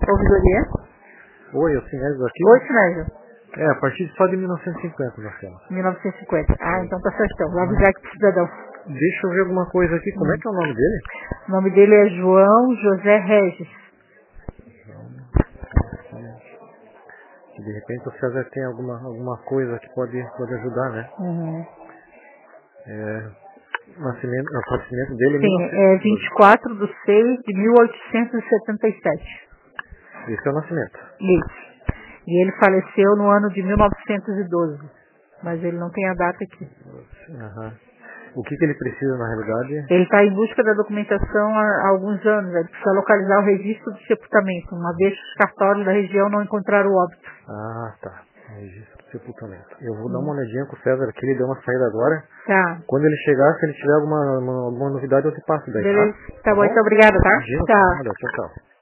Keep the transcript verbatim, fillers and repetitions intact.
Ouvidoria? Oi, eu Sinésio aqui. Oi, Sinésio. É, a partir só de mil novecentos e cinquenta, Marcelo. mil novecentos e cinquenta. Ah, então tá certão. Vou avisar aqui pro cidadão. Deixa eu ver alguma coisa aqui. Como Hum. é que é o nome dele? O nome dele é João José Regis. De repente o César tem alguma, alguma coisa que pode, pode ajudar, né? Uhum. É, nascimento, o nascimento dele é Sim, é vinte e mil novecentos e doze. quatro de seis de mil oitocentos e setenta e sete. Esse é o nascimento. Isso. E ele faleceu no ano de mil novecentos e doze. Mas ele não tem a data aqui. Aham. O que, que ele precisa na realidade? Ele está em busca da documentação há, há alguns anos. Ele precisa localizar o registro do sepultamento, uma vez que os cartórios da região não encontraram o óbito. Ah, tá. Registro do sepultamento. Eu vou dar Hum. uma olhadinha com o César aqui, ele deu uma saída agora. Tá. Quando ele chegar, se ele tiver alguma, uma- alguma novidade, eu te passo daí, tá? Beleza. Tá Tá bom, bom? então obrigada, tá? Imagina, Tchau. nada. Tchau, tchau.